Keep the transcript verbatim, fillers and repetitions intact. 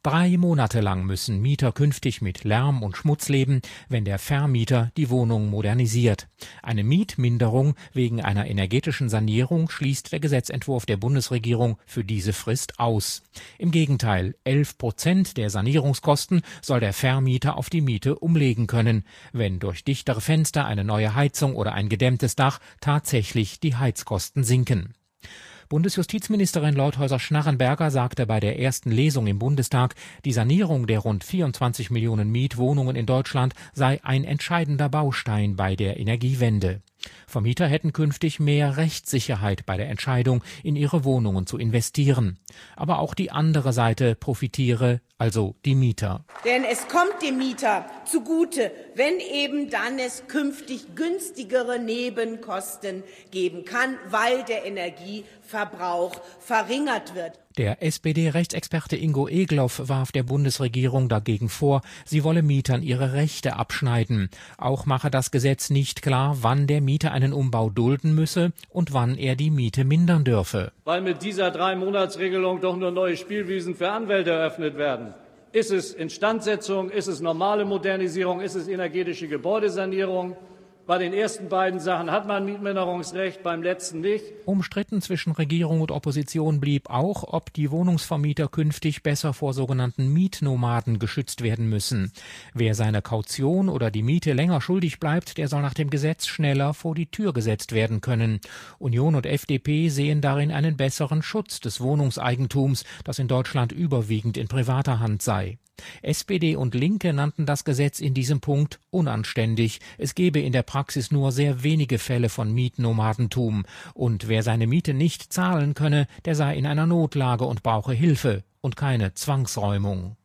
Drei Monate lang müssen Mieter künftig mit Lärm und Schmutz leben, wenn der Vermieter die Wohnung modernisiert. Eine Mietminderung wegen einer energetischen Sanierung schließt der Gesetzentwurf der Bundesregierung für diese Frist aus. Im Gegenteil, elf Prozent der Sanierungskosten soll der Vermieter auf die Miete umlegen können, wenn durch dichtere Fenster, eine neue Heizung oder ein gedämmtes Dach tatsächlich die Heizkosten sinken. Bundesjustizministerin Leutheusser-Schnarrenberger sagte bei der ersten Lesung im Bundestag, die Sanierung der rund vierundzwanzig Millionen Mietwohnungen in Deutschland sei ein entscheidender Baustein bei der Energiewende. Vermieter hätten künftig mehr Rechtssicherheit bei der Entscheidung, in ihre Wohnungen zu investieren. Aber auch die andere Seite profitiere, also die Mieter. Denn es kommt dem Mieter zugute, wenn eben dann es künftig günstigere Nebenkosten geben kann, weil der Energieverbrauch verringert wird. Der S P D-Rechtsexperte Ingo Egloff warf der Bundesregierung dagegen vor, sie wolle Mietern ihre Rechte abschneiden. Auch mache das Gesetz nicht klar, wann der Mieter einen Umbau dulden müsse und wann er die Miete mindern dürfe. Weil mit dieser Drei-Monats-Regelung doch nur neue Spielwiesen für Anwälte eröffnet werden. Ist es Instandsetzung, ist es normale Modernisierung, ist es energetische Gebäudesanierung? Bei den ersten beiden Sachen hat man Mietminderungsrecht, beim letzten nicht. Umstritten zwischen Regierung und Opposition blieb auch, ob die Wohnungsvermieter künftig besser vor sogenannten Mietnomaden geschützt werden müssen. Wer seine Kaution oder die Miete länger schuldig bleibt, der soll nach dem Gesetz schneller vor die Tür gesetzt werden können. Union und F D P sehen darin einen besseren Schutz des Wohnungseigentums, das in Deutschland überwiegend in privater Hand sei. S P D und Linke nannten das Gesetz in diesem Punkt unanständig. Es gebe in der Praxis nur sehr wenige Fälle von Mietnomadentum. Und wer seine Miete nicht zahlen könne, der sei in einer Notlage und brauche Hilfe und keine Zwangsräumung.